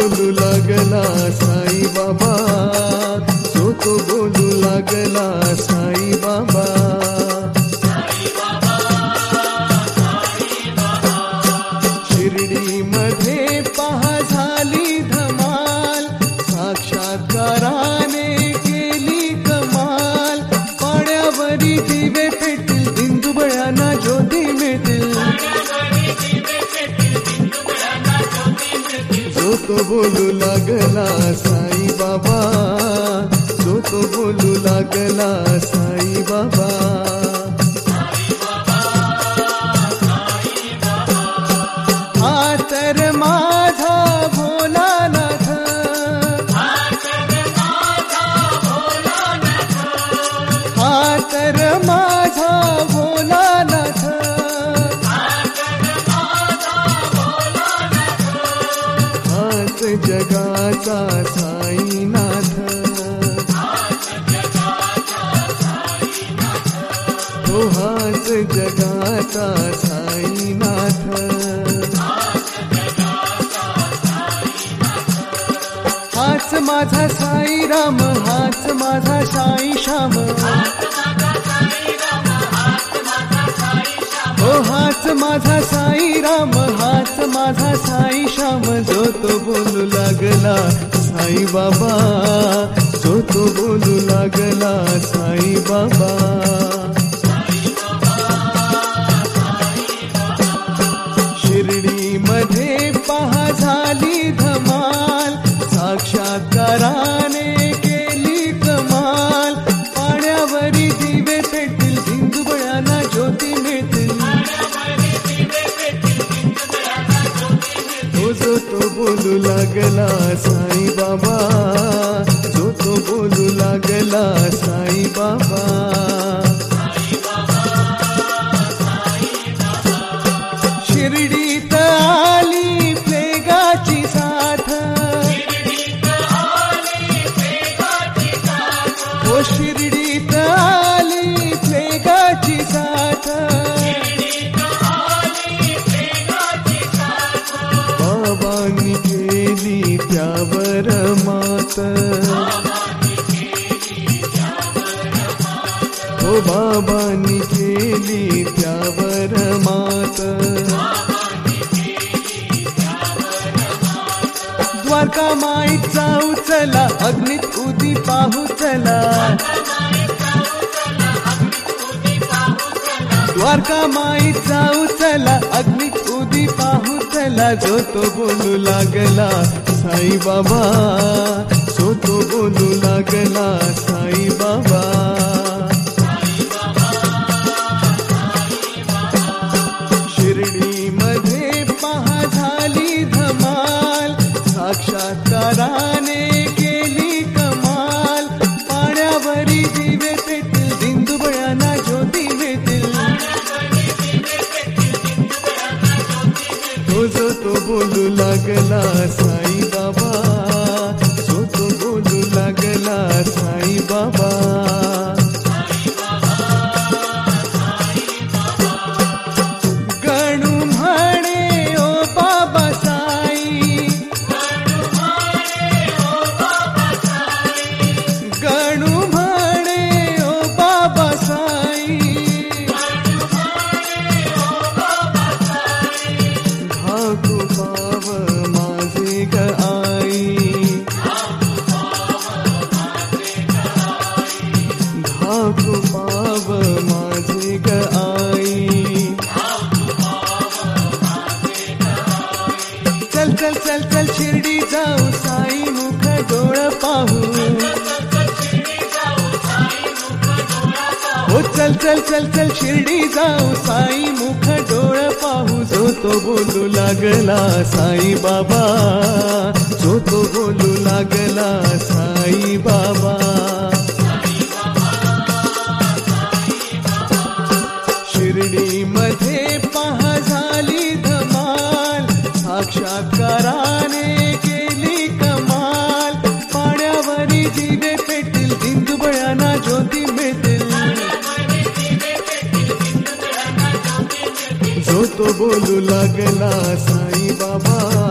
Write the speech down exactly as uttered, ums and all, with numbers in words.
बोलू लागला साई बाबा, जो तो बोलू लागला साई बाबा. शिर्डी मध्ये पहा झाली धमाल, साक्षात्काराने केली कमाल. पाण्यावरी दिवे पेटतील, दिंडुबळ्यांना ज्योती मिळतील. जो तो बोलू लागला साई बाबा, जो तो बोलू लागला साई बाबा. हा तर माझा भोलानाथ, हा तर माझा भोलानाथ. हाच जगाचा साईनाथ, हो हाच जगाचा साईनाथ. हाच माझा साई राम, हाच माझा साई श्याम. हो हाच माझा साई राम, हाच माझा साई श्याम. जो तो बोलू लागला साई बाबा, जो तो बोलू लागला साई बाबा. शिर्डी मध्ये पहा झाली धमाल, साक्षात्काराने केली कमाल. पाण्यावरी दिवे पेटतील, दिंडुबळ्यांना ज्योती मिळतील. हो जो तो बोलू लागला साई बाबा, जो तो बोलू लागला साई बाबा. शिर्डीत आली प्लेगाची साथ, हो शिर्डीत आली प्लेगाची साथ. बाबांनी केली त्यावर मात, हो बाबांनी केली त्यावर मात. द्वारका माईत जाऊ चला, अग्नीत उदी पाहू चला. द्वारका माईत जाऊ चला, अग्नीत उदी पाहू चला. जो तो बोलू लागला साई बाबा, जो तो बोलू लागला साई बाबा. शिर्डी मध्ये पहा झाली धमाल, साक्षात्काराने केली कमाल. पाण्यावरी दिवे पेटतील, दिंडुबळ्यांना ज्योती मिळतील. हो जो तो बोलू लागला साई बाबा, जो तो बोलू लागला साई बाबा. गणू म्हणे ओ बाबा साई, गणू म्हणे ओ बाबा साई. धाकू पाव माझे ग आई, धाकू पाव माझे ग आई. चल चल चल चल शिर्डी जाऊ, साई मुख डोळ पाहू. हो चल चल चल चल शिर्डी जाऊ, साई मुख डोळ पाहू. जो तो बोलू लागला साई बाबा, जो तो बोलू लागला साई बाबा. शिर्डी मध्ये पहा झाली धमाल, साक्षात्काराने केली कमाल. पाण्यावरी दिवे पेटतील, दिंडुबळ्यांना ज्योती मिळतील. जो तो बोलू लागला साई बाबा,